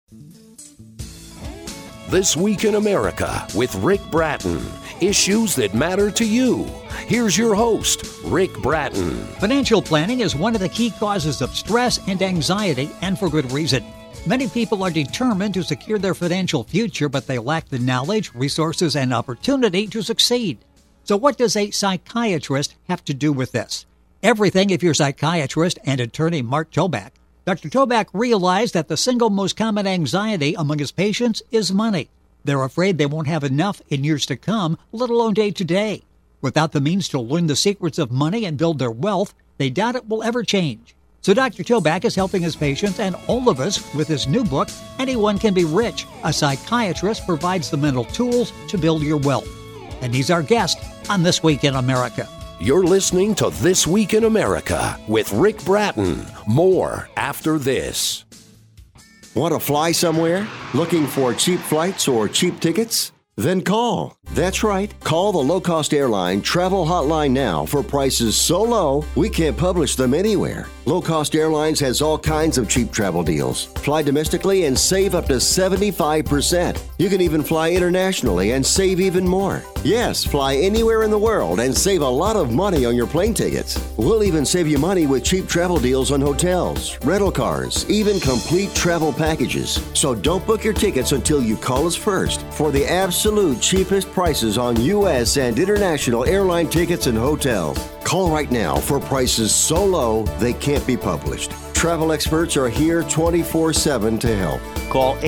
This Week in America with Rick Bratton. Issues that matter to you. Here's your host, Rick Bratton. Financial planning is one of the key causes of stress and anxiety, and for good reason. Many people are determined to secure their financial future, but they lack the knowledge, resources, and opportunity to succeed. So what does a psychiatrist have to do with this? Everything if you're psychiatrist and attorney Mark Toback. Dr. Toback realized that the single most common anxiety among his patients is money. They're afraid they won't have enough in years to come, let alone day to day. Without the means to learn the secrets of money and build their wealth, they doubt it will ever change. So Dr. Toback is helping his patients and all of us with his new book, Anyone Can Be Rich. A psychiatrist provides the mental tools to build your wealth. And he's our guest on This Week in America. You're listening to This Week in America with Rick Bratton. More after this. Want to fly somewhere? Looking for cheap flights or cheap tickets? Then call. That's right. Call the low-cost airline travel hotline now for prices so low we can't publish them anywhere. Low Cost Airlines has all kinds of cheap travel deals. Fly domestically and save up to 75%. You can even fly internationally and save even more. Yes, fly anywhere in the world and save a lot of money on your plane tickets. We'll even save you money with cheap travel deals on hotels, rental cars, even complete travel packages. So don't book your tickets until you call us first for the absolute cheapest prices on U.S. and international airline tickets and hotels. Call right now for prices so low they can't be published. Travel experts are here 24/7 to help. Call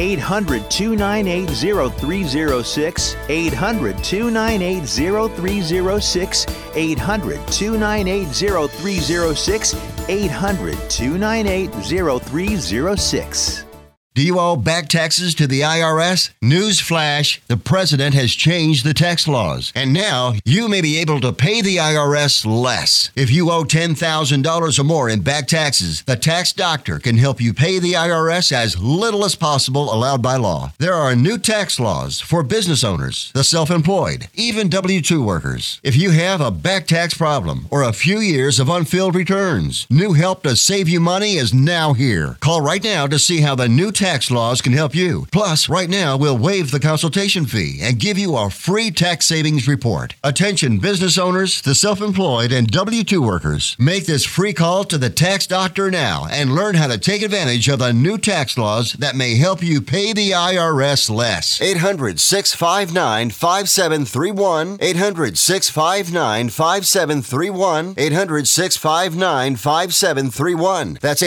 800-298-0306, 800-298-0306, 800-298-0306, 800-298-0306. Do you owe back taxes to the IRS? Newsflash, the president has changed the tax laws, and now you may be able to pay the IRS less. If you owe $10,000 or more in back taxes, the tax doctor can help you pay the IRS as little as possible allowed by law. There are new tax laws for business owners, the self-employed, even W-2 workers. If you have a back tax problem or a few years of unfilled returns, new help to save you money is now here. Call right now to see how the new tax laws can help you. Plus, right now, we'll waive the consultation fee and give you a free tax savings report. Attention business owners, the self-employed, and W-2 workers. Make this free call to the tax doctor now and learn how to take advantage of the new tax laws that may help you pay the IRS less. 800-659-5731. 800-659-5731. 800-659-5731. That's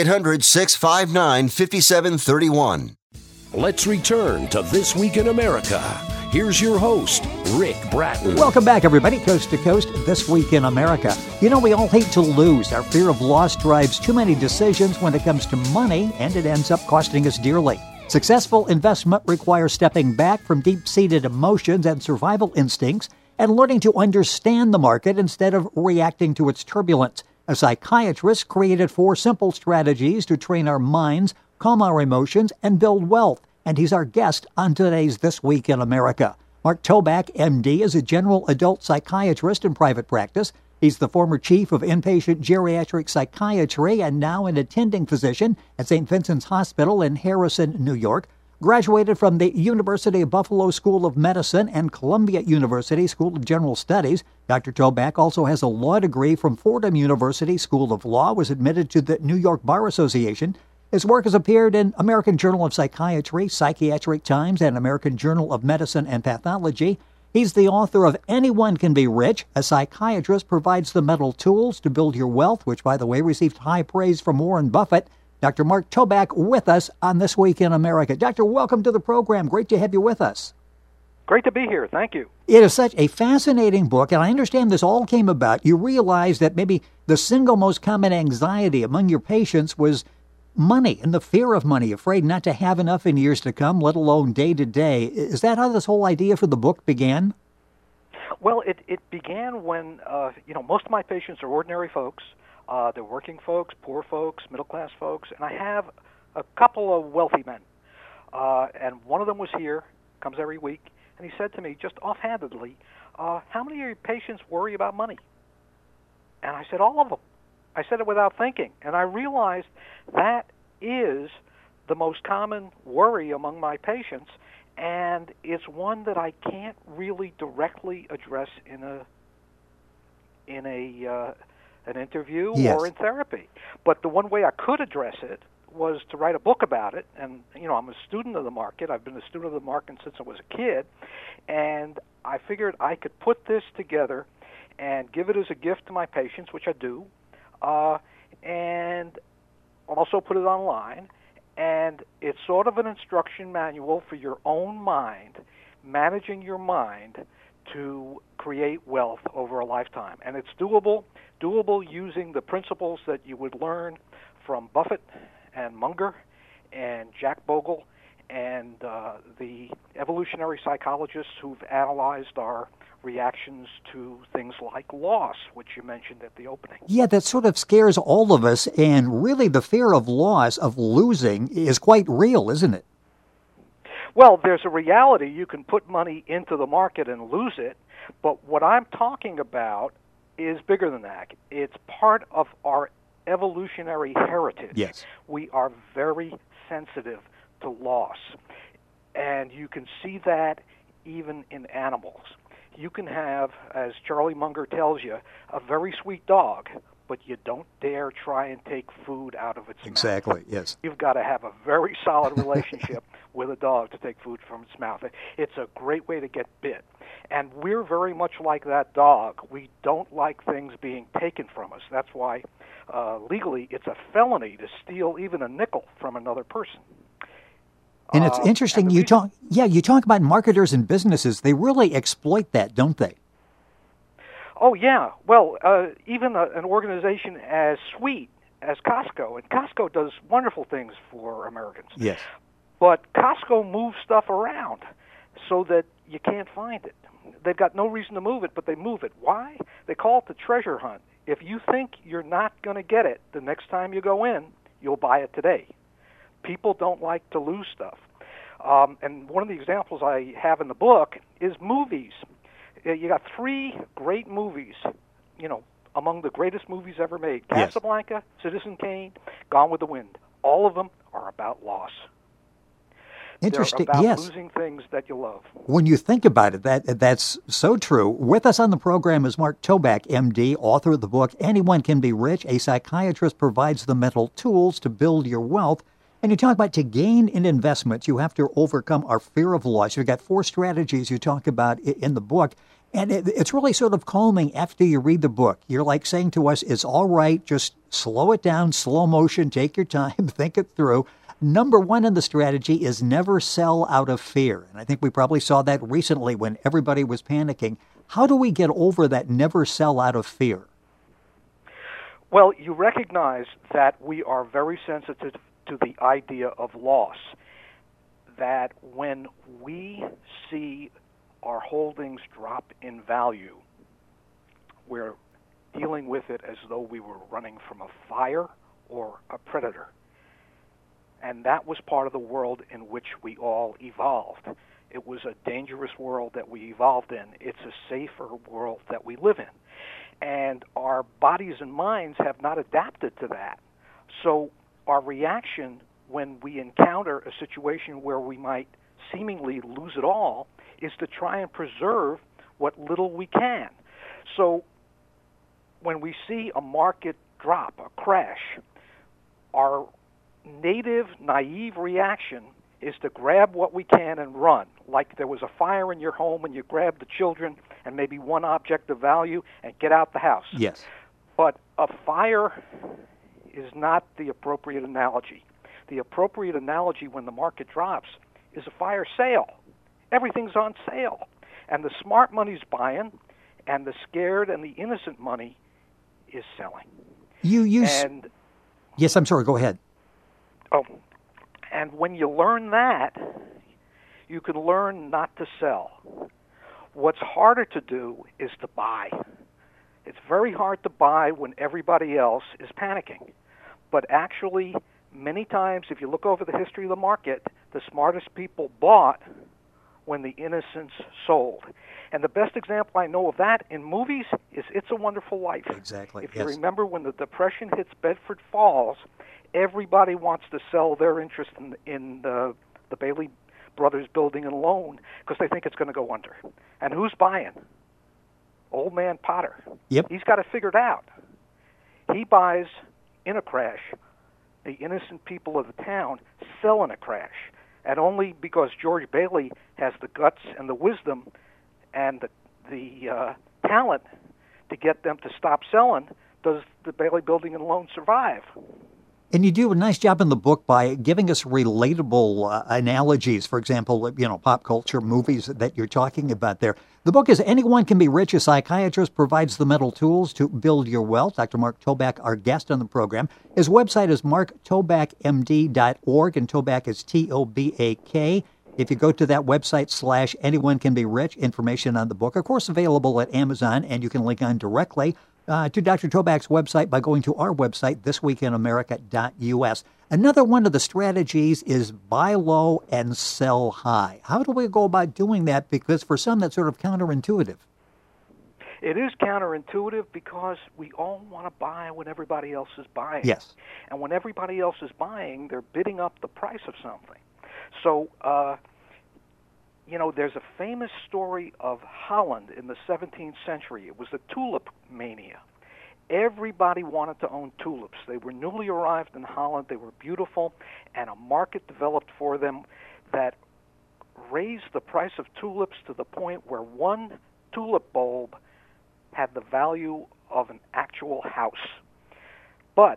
800-659-5731. Let's return to This Week in America. Here's your host, Rick Bratton. Welcome back, everybody, coast to coast, This Week in America. You know, we all hate to lose. Our fear of loss drives too many decisions when it comes to money, and it ends up costing us dearly. Successful investment requires stepping back from deep-seated emotions and survival instincts and learning to understand the market instead of reacting to its turbulence. A psychiatrist created 4 simple strategies to train our minds, calm our emotions, and build wealth. And he's our guest on today's This Week in America. Mark Toback, M.D., is a general adult psychiatrist in private practice. He's the former chief of inpatient geriatric psychiatry and now an attending physician at St. Vincent's Hospital in Harrison, New York. Graduated from the University of Buffalo School of Medicine and Columbia University School of General Studies. Dr. Toback also has a law degree from Fordham University School of Law, was admitted to the New York Bar Association. His work has appeared in American Journal of Psychiatry, Psychiatric Times, and American Journal of Medicine and Pathology. He's the author of Anyone Can Be Rich. A psychiatrist provides the mental tools to build your wealth, which, by the way, received high praise from Warren Buffett. Dr. Mark Toback with us on This Week in America. Doctor, welcome to the program. Great to have you with us. Great to be here. Thank you. It is such a fascinating book, and I understand this all came about. You realized that maybe the single most common anxiety among your patients was money and the fear of money, afraid not to have enough in years to come, let alone day to day. Is that how this whole idea for the book began? Well, it began when, most of my patients are ordinary folks. They're working folks, poor folks, middle-class folks, and I have a couple of wealthy men. And one of them was here, comes every week, and he said to me, just offhandedly, how many of your patients worry about money? And I said, all of them. I said it without thinking, and I realized that is the most common worry among my patients, and it's one that I can't really directly address in an interview Yes. or in therapy. But the one way I could address it was to write a book about it. And, I'm a student of the market. I've been a student of the market since I was a kid. And I figured I could put this together and give it as a gift to my patients, which I do, and also put it online. And it's sort of an instruction manual for your own mind, managing your mind to create wealth over a lifetime. And it's doable using the principles that you would learn from Buffett and Munger and Jack Bogle and the evolutionary psychologists who've analyzed our reactions to things like loss, which you mentioned at the opening. Yeah, that sort of scares all of us, and really the fear of loss, of losing, is quite real, isn't it? Well, there's a reality. You can put money into the market and lose it, but what I'm talking about is bigger than that. It's part of our evolutionary heritage. Yes. We are very sensitive to loss, and you can see that even in animals. You can have, as Charlie Munger tells you, a very sweet dog, but you don't dare try and take food out of its mouth. Exactly, yes. You've got to have a very solid relationship with a dog to take food from its mouth. It's a great way to get bit. And we're very much like that dog. We don't like things being taken from us. That's why legally it's a felony to steal even a nickel from another person. And it's interesting, you talk about marketers and businesses. They really exploit that, don't they? Oh, yeah. Well, even an organization as sweet as Costco, and Costco does wonderful things for Americans. Yes. But Costco moves stuff around so that you can't find it. They've got no reason to move it, but they move it. Why? They call it the treasure hunt. If you think you're not going to get it the next time you go in, you'll buy it today. People don't like to lose stuff. And one of the examples I have in the book is movies. You got 3 great movies, among the greatest movies ever made. Yes. Casablanca, Citizen Kane, Gone with the Wind. All of them are about loss. Interesting, They're about yes. losing things that you love. When you think about it, that's so true. With us on the program is Mark Toback, MD, author of the book, Anyone Can Be Rich. A psychiatrist provides the mental tools to build your wealth. And you talk about to gain in investments, you have to overcome our fear of loss. You've got 4 strategies you talk about in the book. And it's really sort of calming after you read the book. You're like saying to us, it's all right, just slow it down, slow motion, take your time, think it through. Number 1 in the strategy is never sell out of fear. And I think we probably saw that recently when everybody was panicking. How do we get over that never sell out of fear? Well, you recognize that we are very sensitive to the idea of loss, that when we see our holdings drop in value, we're dealing with it as though we were running from a fire or a predator. And that was part of the world in which we all evolved. It was a dangerous world that we evolved in. It's a safer world that we live in. And our bodies and minds have not adapted to that. So our reaction when we encounter a situation where we might seemingly lose it all is to try and preserve what little we can. So when we see a market drop, a crash, our native, naive reaction is to grab what we can and run. Like there was a fire in your home and you grab the children and maybe one object of value and get out the house. Yes. But a fire is not the appropriate analogy. The appropriate analogy when the market drops is a fire sale. Everything's on sale. And the smart money's buying, and the scared and the innocent money is selling. Yes, I'm sorry, go ahead. Oh, and when you learn that, you can learn not to sell. What's harder to do is to buy. It's very hard to buy when everybody else is panicking. But actually, many times, if you look over the history of the market, the smartest people bought when the innocents sold. And the best example I know of that in movies is It's a Wonderful Life. Exactly. If you remember when the Depression hits Bedford Falls, everybody wants to sell their interest in the Bailey Brothers Building and Loan because they think it's going to go under. And who's buying? Old man Potter. Yep. He's got it figured out. He buys in a crash. The innocent people of the town sell in a crash. And only because George Bailey has the guts and the wisdom and the talent to get them to stop selling does the Bailey Building and Loan survive. And you do a nice job in the book by giving us relatable analogies, for example, pop culture, movies that you're talking about there. The book is Anyone Can Be Rich. A psychiatrist provides the mental tools to build your wealth. Dr. Mark Toback, our guest on the program. His website is marktobackmd.org, and Toback is Tobak. If you go to that website /Anyone Can Be Rich, information on the book, of course, available at Amazon, and you can link on directly to Dr. Toback's website by going to our website, thisweekinamerica.us. Another one of the strategies is buy low and sell high. How do we go about doing that? Because for some, that's sort of counterintuitive. It is counterintuitive because we all want to buy when everybody else is buying. Yes. And when everybody else is buying, they're bidding up the price of something. So, there's a famous story of Holland in the 17th century. It was the tulip mania. Everybody wanted to own tulips. They were newly arrived in Holland. They were beautiful, and a market developed for them that raised the price of tulips to the point where one tulip bulb had the value of an actual house. But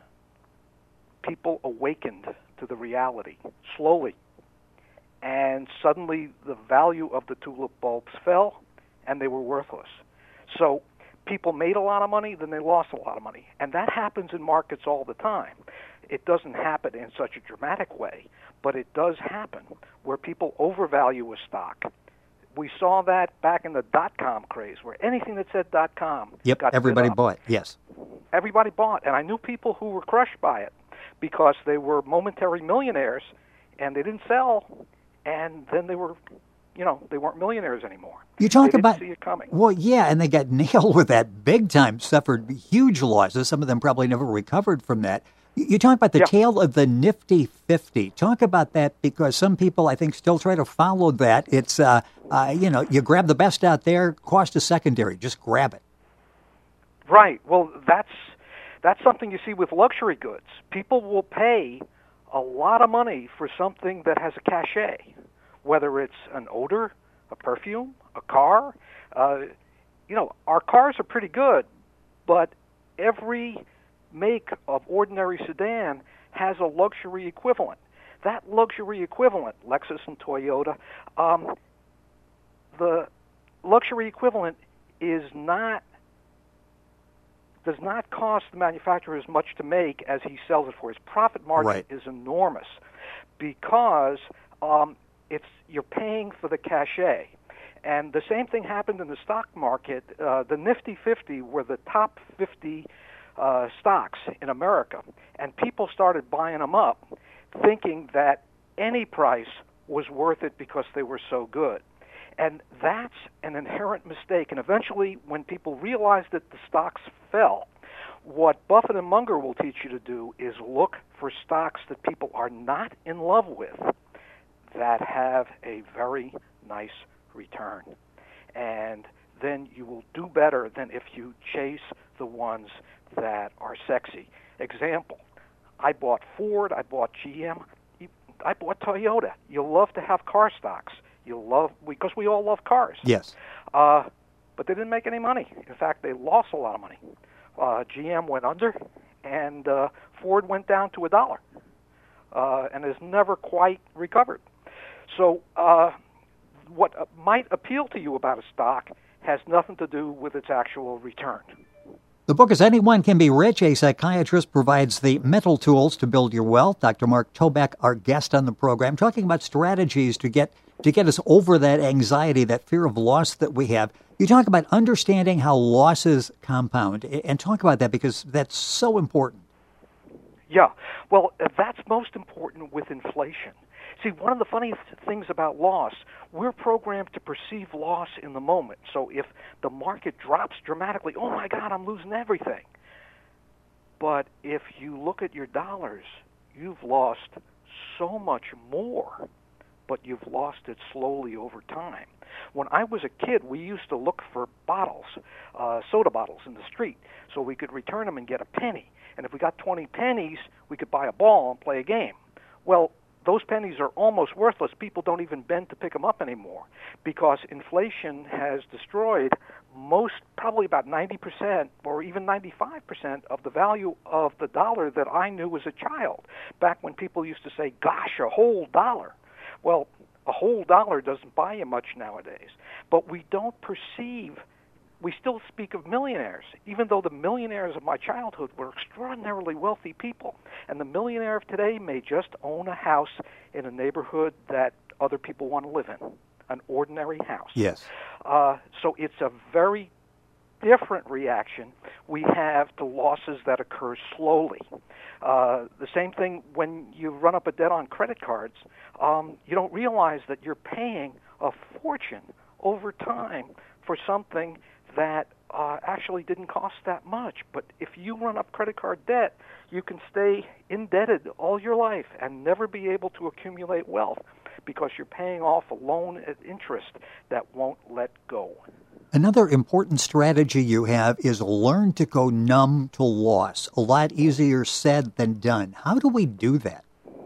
people awakened to the reality slowly. And suddenly the value of the tulip bulbs fell, and they were worthless. So people made a lot of money, then they lost a lot of money. And that happens in markets all the time. It doesn't happen in such a dramatic way, but it does happen where people overvalue a stock. We saw that back in the dot-com craze, where anything that said .com got everybody bid up. bought, yes. Everybody bought, and I knew people who were crushed by it because they were momentary millionaires, and they didn't sell. And then they were, they weren't millionaires anymore. You talk they about, didn't see it coming. Well, yeah, and they got nailed with that big time, suffered huge losses. Some of them probably never recovered from that. You talk about the tale of the Nifty 50. Talk about that because some people, I think, still try to follow that. It's, you grab the best out there, cost is secondary, just grab it. Right. Well, that's something you see with luxury goods. People will pay a lot of money for something that has a cachet, whether it's an odor, a perfume, a car. Our cars are pretty good, but every make of ordinary sedan has a luxury equivalent. That luxury equivalent, Lexus and Toyota, the luxury equivalent does not cost the manufacturer as much to make as he sells it for. His profit margin is enormous because you're paying for the cachet. And the same thing happened in the stock market. The Nifty 50 were the top 50 stocks in America, and people started buying them up thinking that any price was worth it because they were so good. And that's an inherent mistake. And eventually, when people realize that the stocks fell, what Buffett and Munger will teach you to do is look for stocks that people are not in love with that have a very nice return. And then you will do better than if you chase the ones that are sexy. Example, I bought Ford, I bought GM, I bought Toyota. You love to have car stocks. Because we all love cars. Yes. But they didn't make any money. In fact, they lost a lot of money. GM went under, and Ford went down to $1, and has never quite recovered. So what might appeal to you about a stock has nothing to do with its actual return. The book is Anyone Can Be Rich. A psychiatrist provides the mental tools to build your wealth. Dr. Mark Toback, our guest on the program, talking about strategies to get us over that anxiety, that fear of loss that we have. You talk about understanding how losses compound, and talk about that because that's so important. Yeah, well, that's most important with inflation. See, one of the funny things about loss, we're programmed to perceive loss in the moment. So if the market drops dramatically, oh my God, I'm losing everything. But if you look at your dollars, you've lost so much more, but you've lost it slowly over time. When I was a kid, we used to look for bottles, soda bottles in the street, so we could return them and get a penny. And if we got 20 pennies, we could buy a ball and play a game. Well, those pennies are almost worthless. People don't even bend to pick them up anymore because inflation has destroyed probably about 90% or even 95% of the value of the dollar that I knew as a child, back when people used to say, gosh, a whole dollar. Well, a whole dollar doesn't buy you much nowadays. But we don't perceive, we still speak of millionaires, even though the millionaires of my childhood were extraordinarily wealthy people. And the millionaire of today may just own a house in a neighborhood that other people want to live in, an ordinary house. Yes. So it's a very different reaction we have to losses that occur slowly. The same thing when you run up a debt on credit cards. You don't realize that you're paying a fortune over time for something that actually didn't cost that much. But if you run up credit card debt, you can stay indebted all your life and never be able to accumulate wealth because you're paying off a loan at interest that won't let go. Another important strategy you have is learn to go numb to loss. A lot easier said than done. How do we do that?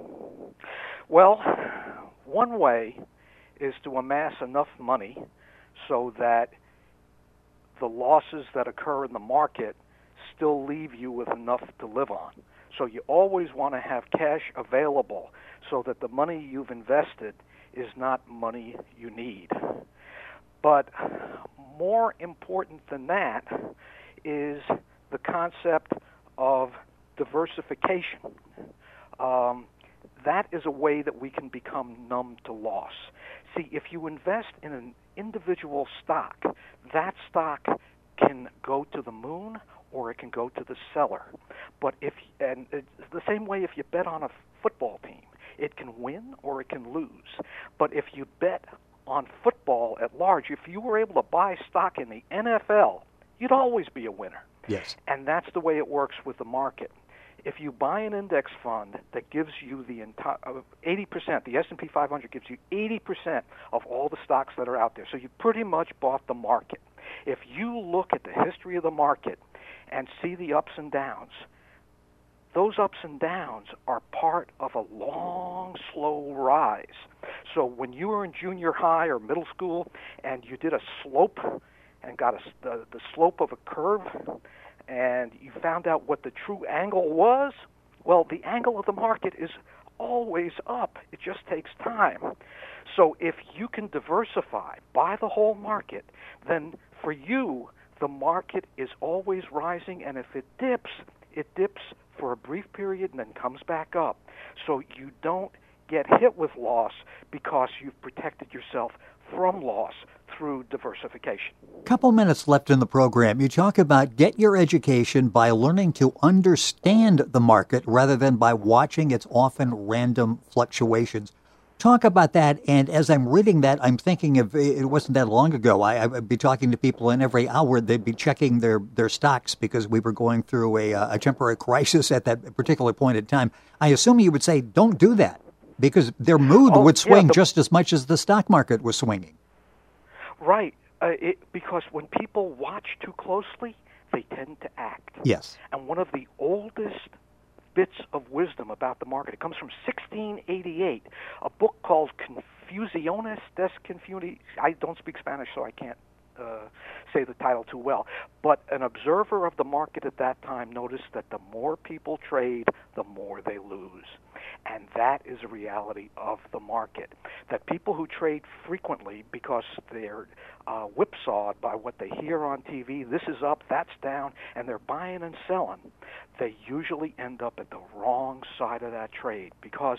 Well, one way is to amass enough money so that the losses that occur in the market still leave you with enough to live on. So you always want to have cash available so that the money you've invested is not money you need. But more important than that is the concept of diversification. That is a way that we can become numb to loss. See, if you invest in an individual stock, that stock can go to the moon or it can go to the cellar. But and it's the same way if you bet on a football team, it can win or it can lose. But if you bet on football at large, if you were able to buy stock in the NFL, you'd always be a winner. Yes. And that's the way it works with the market. If you buy an index fund that gives you the entire 80%, the S&P 500 gives you 80% of all the stocks that are out there. So you pretty much bought the market. If you look at the history of the market and see the ups and downs, those ups and downs are part of a long, slow rise. So when you were in junior high or middle school and you did a slope and got the slope of a curve, and you found out what the true angle was, well, the angle of the market is always up. It just takes time. So if you can diversify, buy the whole market, then for you, the market is always rising, and if it dips for a brief period and then comes back up. So you don't get hit with loss because you've protected yourself from loss through diversification. Couple minutes left in the program. You talk about get your education by learning to understand the market rather than by watching its often random fluctuations. Talk about that, and as I'm reading that, I'm thinking of, it wasn't that long ago, I'd be talking to people, and every hour they'd be checking their stocks because we were going through a temporary crisis at that particular point in time. I assume you would say, don't do that, because their mood would swing just as much as the stock market was swinging. Right, because when people watch too closely, they tend to act. Yes. And one of the oldest bits of wisdom about the market, it comes from 1688, a book called Confusiones des Confundi. I don't speak Spanish, so I can't say the title too well. But an observer of the market at that time noticed that the more people trade, the more they lose. And that is a reality of the market, that people who trade frequently because they're whipsawed by what they hear on TV, this is up, that's down, and they're buying and selling, they usually end up at the wrong side of that trade because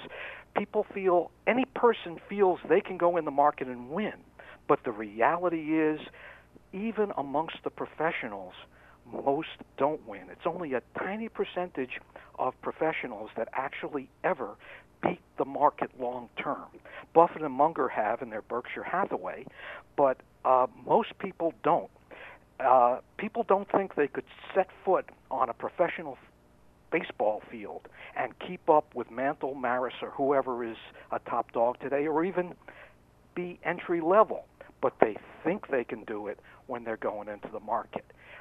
any person feels they can go in the market and win. But the reality is, even amongst the professionals, most don't win. It's only a tiny percentage of professionals that actually ever beat the market long term. Buffett and Munger have in their Berkshire Hathaway, but most people don't. People don't think they could set foot on a professional baseball field and keep up with Mantle, Maris, or whoever is a top dog today, or even be entry level, but they think they can do it when they're going into the market.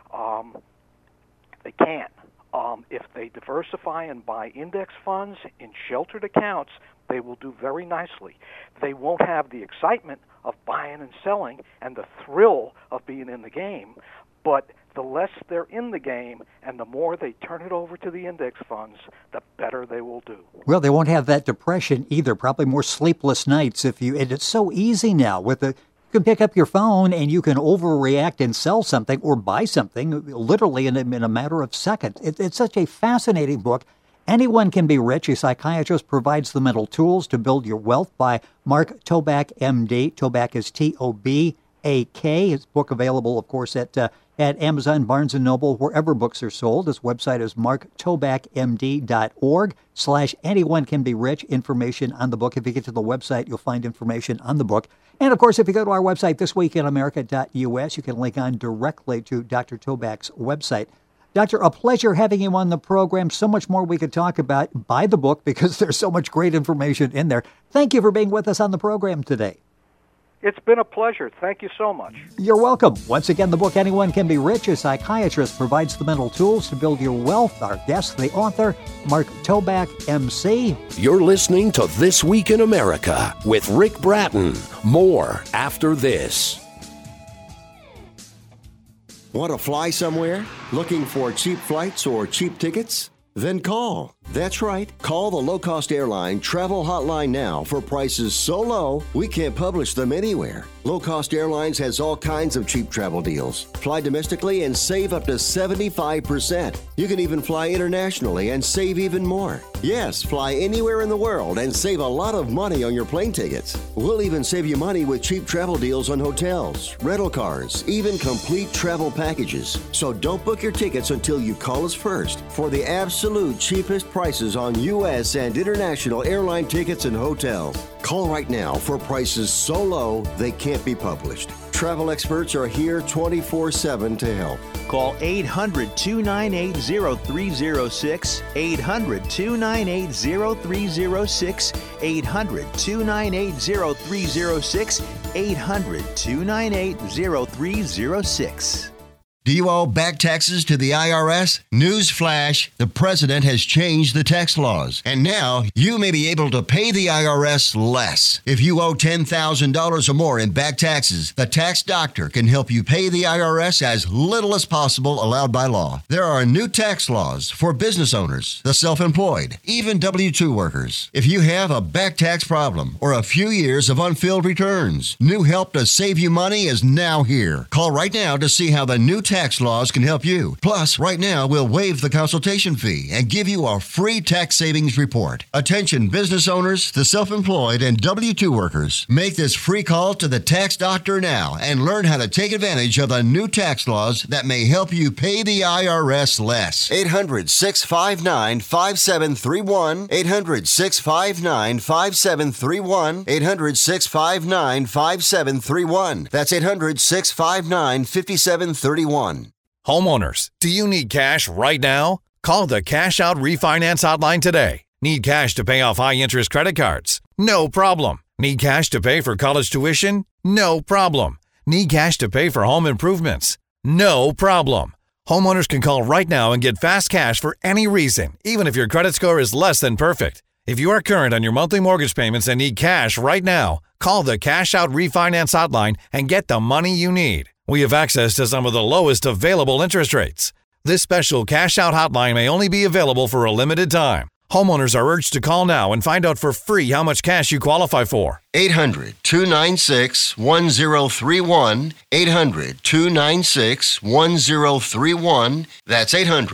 They can. If they diversify and buy index funds in sheltered accounts, they will do very nicely. They won't have the excitement of buying and selling and the thrill of being in the game, but the less they're in the game and the more they turn it over to the index funds, the better they will do. Well, they won't have that depression either, probably more sleepless nights and it's so easy now with you can pick up your phone and you can overreact and sell something or buy something literally in a matter of seconds. It's such a fascinating book. Anyone Can Be Rich. A psychiatrist provides the mental tools to build your wealth by Mark Toback, M.D. Toback is T-O-B-A-K. His book available, of course, at Amazon, Barnes & Noble, wherever books are sold. His website is marktobackmd.org/anyonecanberich. Information on the book. If you get to the website, you'll find information on the book. And, of course, if you go to our website, thisweekinamerica.us, you can link on directly to Dr. Toback's website. Doctor, a pleasure having you on the program. So much more we could talk about. Buy the book because there's so much great information in there. Thank you for being with us on the program today. It's been a pleasure. Thank you so much. You're welcome. Once again, the book Anyone Can Be Rich. A psychiatrist provides the mental tools to build your wealth. Our guest, the author, Mark Toback, M.C. You're listening to This Week in America with Rick Bratton. More after this. Want to fly somewhere? Looking for cheap flights or cheap tickets? Then call. That's right. Call the low-cost airline travel hotline now for prices so low we can't publish them anywhere. Low Cost Airlines has all kinds of cheap travel deals. Fly domestically and save up to 75%. You can even fly internationally and save even more. Yes, fly anywhere in the world and save a lot of money on your plane tickets. We'll even save you money with cheap travel deals on hotels, rental cars, even complete travel packages. So don't book your tickets until you call us first for the absolute cheapest prices on U.S. and international airline tickets and hotels. Call right now for prices so low they can't be published. Travel experts are here 24/7 to help. Call 800-298-0306, 800-298-0306, 800-298-0306, 800-298-0306. Do you owe back taxes to the IRS? Newsflash, the president has changed the tax laws, and now you may be able to pay the IRS less. If you owe $10,000 or more in back taxes, the tax doctor can help you pay the IRS as little as possible allowed by law. There are new tax laws for business owners, the self-employed, even W-2 workers. If you have a back tax problem or a few years of unfilled returns, new help to save you money is now here. Call right now to see how the new tax laws can help you. Plus, right now, we'll waive the consultation fee and give you a free tax savings report. Attention business owners, the self-employed, and W-2 workers. Make this free call to the tax doctor now and learn how to take advantage of the new tax laws that may help you pay the IRS less. 800-659-5731. 800-659-5731. 800-659-5731. That's 800-659-5731. Homeowners, do you need cash right now? Call the Cash Out Refinance Hotline today. Need cash to pay off high-interest credit cards? No problem. Need cash to pay for college tuition? No problem. Need cash to pay for home improvements? No problem. Homeowners can call right now and get fast cash for any reason, even if your credit score is less than perfect. If you are current on your monthly mortgage payments and need cash right now, call the Cash Out Refinance Hotline and get the money you need. We have access to some of the lowest available interest rates. This special Cash Out hotline may only be available for a limited time. Homeowners are urged to call now and find out for free how much cash you qualify for. 800-296-1031. 800-296-1031. That's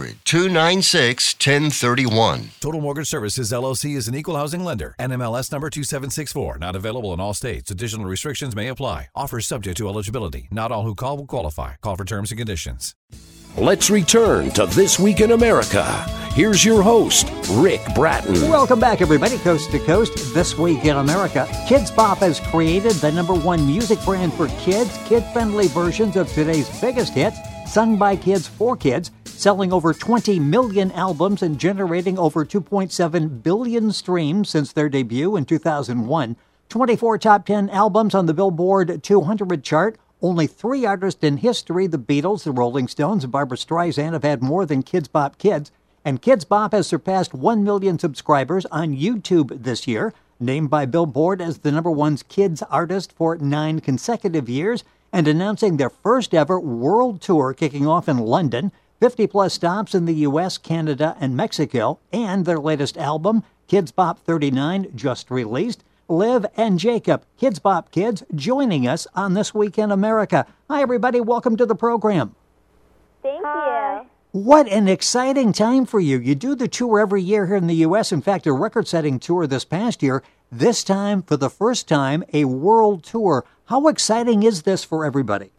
800-296-1031. Total Mortgage Services, LLC is an equal housing lender. NMLS number 2764. Not available in all states. Additional restrictions may apply. Offers subject to eligibility. Not all who call will qualify. Call for terms and conditions. Let's return to This Week in America. Here's your host, Rick Bratton. Welcome back, everybody, coast to coast. This Week in America. Kids Bop has created the #1 music brand for kids. Kid-friendly versions of today's biggest hits, sung by kids for kids. selling over 20 million albums and generating over 2.7 billion streams since their debut in 2001. 24 top 10 albums on the Billboard 200 chart. Only 3 artists in history, the Beatles, the Rolling Stones, and Barbra Streisand, have had more than Kidz Bop Kids. And Kidz Bop has surpassed 1 million subscribers on YouTube this year. Named by Billboard as the #1 kids artist for 9 consecutive years, and announcing their first ever world tour kicking off in London, 50-plus stops in the U.S., Canada, and Mexico, and their latest album, Kidz Bop 39, just released. Liv and Jacob, Kidz Bop Kids, joining us on This Week in America. Hi, everybody. Welcome to the program. Thank you. What an exciting time for you. You do the tour every year here in the U.S. In fact, a record-setting tour this past year. This time, for the first time, a world tour. How exciting is this for everybody?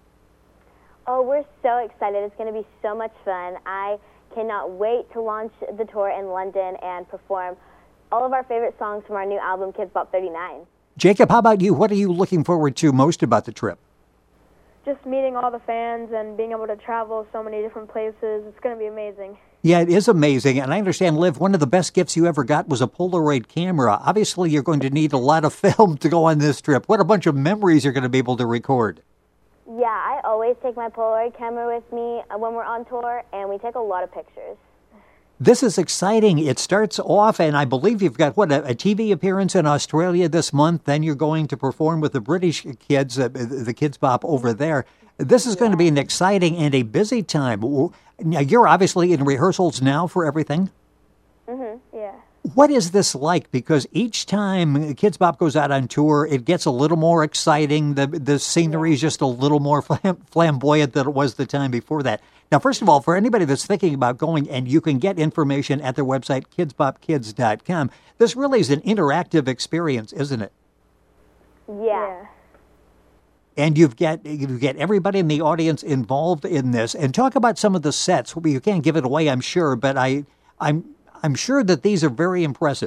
Oh, we're so excited. It's going to be so much fun. I cannot wait to launch the tour in London and perform all of our favorite songs from our new album, Kidz Bop 39. Jacob, how about you? What are you looking forward to most about the trip? Just meeting all the fans and being able to travel so many different places. It's going to be amazing. Yeah, it is amazing. And I understand, Liv, one of the best gifts you ever got was a Polaroid camera. Obviously, you're going to need a lot of film to go on this trip. What a bunch of memories you're going to be able to record. Yeah, I always take my Polaroid camera with me when we're on tour, and we take a lot of pictures. This is exciting. It starts off, and I believe you've got, a TV appearance in Australia this month. Then you're going to perform with the British kids, the Kidz Bop over there. This is going to be an exciting and a busy time. Now, you're obviously in rehearsals now for everything. Yeah. What is this like? Because each time Kidz Bop goes out on tour, it gets a little more exciting. The scenery is just a little more flamboyant than it was the time before that. Now, first of all, for anybody that's thinking about going, and you can get information at their website, kidzbopkids.com, this really is an interactive experience, isn't it? Yeah. And you get everybody in the audience involved in this. And talk about some of the sets. You can't give it away, I'm sure, but I'm sure that these are very impressive.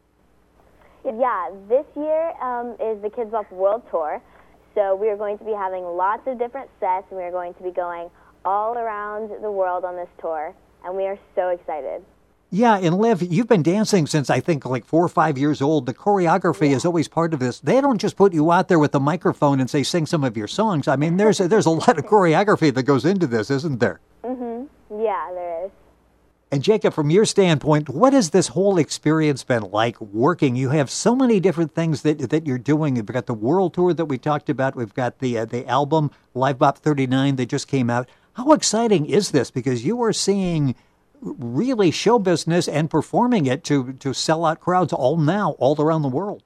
Yeah, this year is the Kidz Bop World Tour. So we are going to be having lots of different sets, and we are going to be going all around the world on this tour, and we are so excited. Yeah, and Liv, you've been dancing since I think like 4 or 5 years old. The choreography is always part of this. They don't just put you out there with a microphone and say, sing some of your songs. I mean, there's a lot of choreography that goes into this, isn't there? Yeah, there is. And Jacob, from your standpoint, what has this whole experience been like working? You have so many different things that you're doing. We've got the world tour that we talked about. We've got the album, Live Bop 39, that just came out. How exciting is this? Because you are seeing really show business and performing it to sell out crowds all around the world.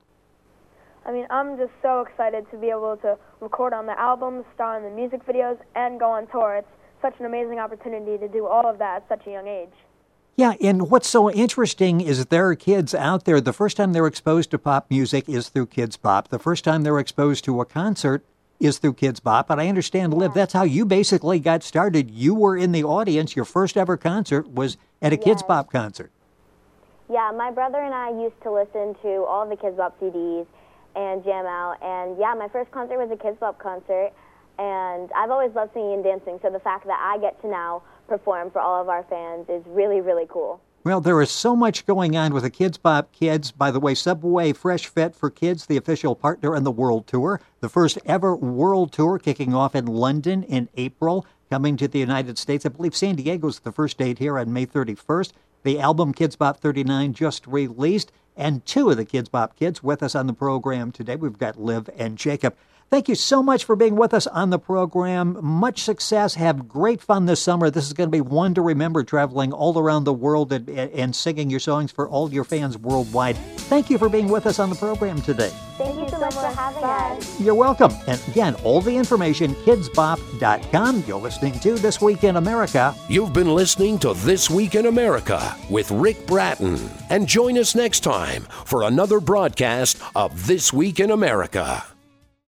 I mean, I'm just so excited to be able to record on the album, star in the music videos, and go on tour. It's such an amazing opportunity to do all of that at such a young age. Yeah, and what's so interesting is that there are kids out there, the first time they're exposed to pop music is through Kidz Bop. The first time they're exposed to a concert is through Kidz Bop. And I understand, Liv, that's how you basically got started. You were in the audience. Your first ever concert was at a Kidz Bop concert. Yeah, my brother and I used to listen to all the Kidz Bop CDs and jam out. And yeah, my first concert was a Kidz Bop concert. And I've always loved singing and dancing, so the fact that I get to now perform for all of our fans is really, really cool. Well, there is so much going on with the Kidz Bop Kids. By the way, Subway Fresh Fit for Kids, the official partner on the World Tour. The first ever World Tour kicking off in London in April, coming to the United States. I believe San Diego's the first date here on May 31st. The album Kidz Bop 39 just released, and 2 of the Kidz Bop Kids with us on the program today. We've got Liv and Jacob. Thank you so much for being with us on the program. Much success. Have great fun this summer. This is going to be one to remember, traveling all around the world and singing your songs for all your fans worldwide. Thank you for being with us on the program today. Thank you so much for having us. You're welcome. And again, all the information, kidzbop.com. You're listening to This Week in America. You've been listening to This Week in America with Rick Bratton. And join us next time for another broadcast of This Week in America.